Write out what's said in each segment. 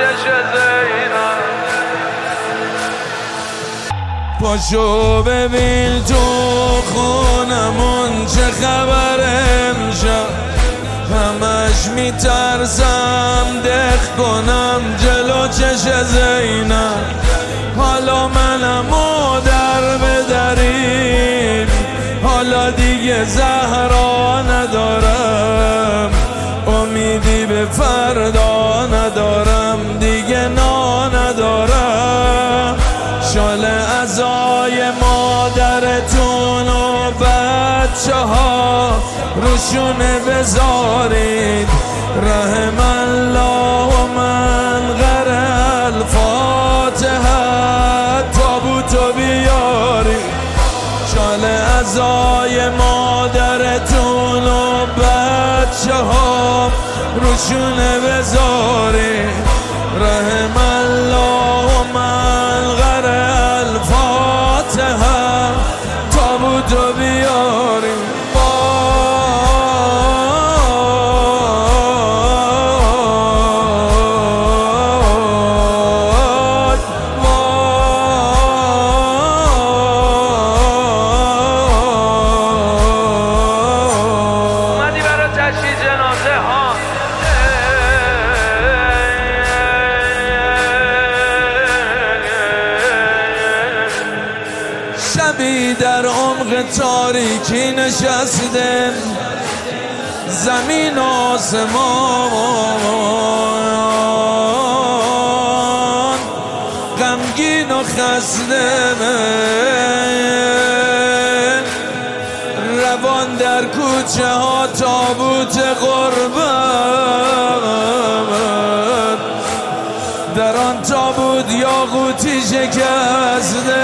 چش زینب. پاشو ببین تو خونمون چه خبره امشب، همش میترسم دق کنم جلو چش زینب. حالا منم و در بدریم، حالا دیگه زهرا ندارم، امیدی به فردا ندارم، دیگه ندارم. شال عزای مادرتون و بچه ها روشونه بذارید، رحم الله و من غره الفاتحه تابوتو بیارید. شال عزای مادرتون و بچه ها روشونه بذارید، رحم الله و من غره الفاتحه تابوتو بیارید. شبی در عمق تاریکی نشسته، زمین آسمان غمگین و خسته، روان در کوچه ها تابوت غربت، در آن تابوت یاقوتی شکسته.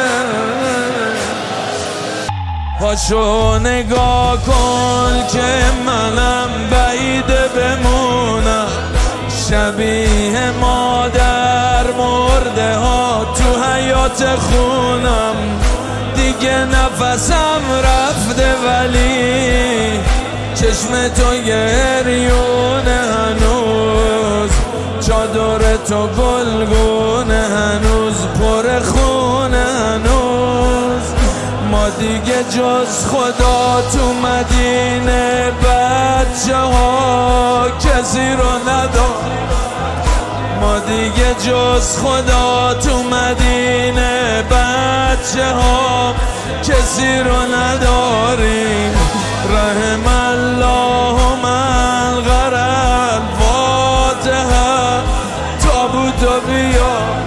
پاشو نگاه کن که منم بعیده بمونم، شبیه مادر مرده ها تو حیات خونم. دیگه نفسم رفته ولی چشم تو گریونه هنوز، چادر تو گلگونه هنوز، پر خونه هنوز. ما دیگه جز خدا تو مدینه بچه ها کسی رو نداریم، ما دیگه جز خدا تو مدینه بچه ها کسی رو نداریم. رحم الله من غره الفاتحه تابوتو بیار.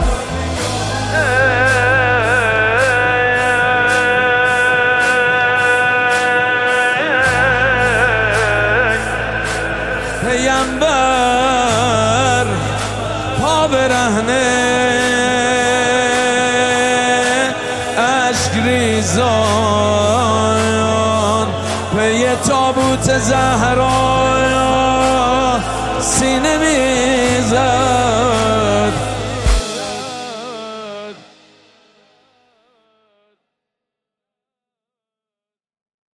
پیامبر پا برهنه اشک ریزان، پی تابوت زهرا سینه میزد.